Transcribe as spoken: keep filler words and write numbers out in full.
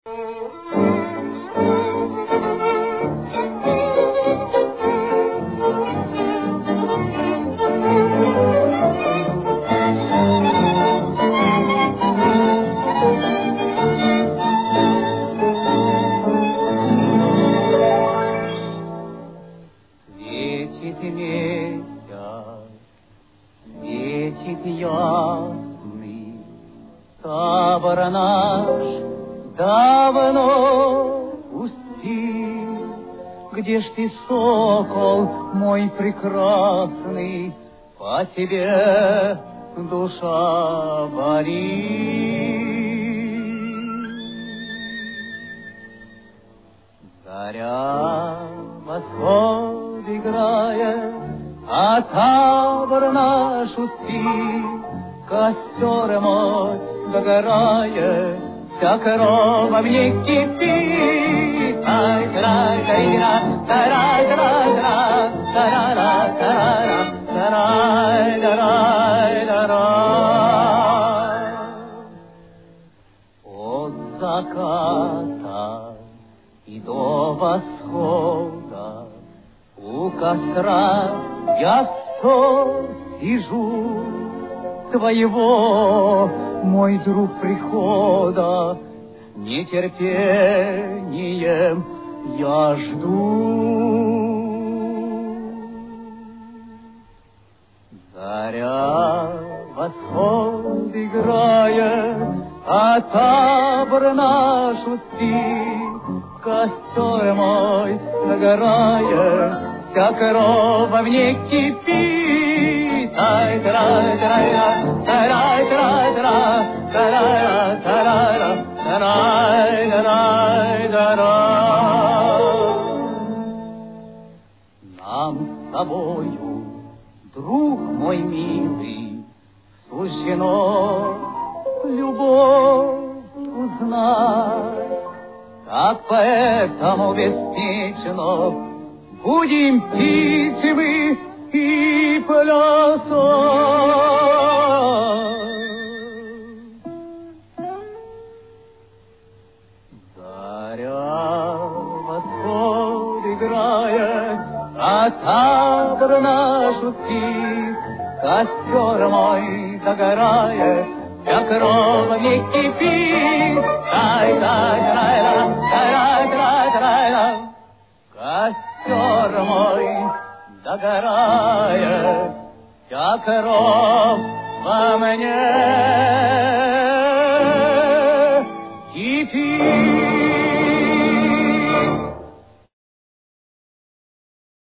Где ж ты, сокол мой прекрасный, по тебе душа болит? Заря восход играет, а табор наш успит, костер мой догорает, вся корова в ней кипит. Ай, тарай, тарай, тарай, тарай, тарай, тарай, тарай, тарай. От заката и до восхода у костра я все сижу, твоего, мой друг, прихода с нетерпением я жду. Заря восход играет, а табор наш успит, костер мой догорает, вся корова в ней кипит. Ай, тарай, тарай, тарай, тарай, тарай, тарай, тарай, тарай, тарай, тарай. Нам с тобою, друг мой милый, суждено любовь узнать, так поэтому беспечно будем пить мы и плясать. Заря восход играет, а табор наш успит, костер мой догорает, вся корова не кипит. Ай, ай, ай, ай, ай, ай, ай, костер мой догорает, вся корова во мне кипит.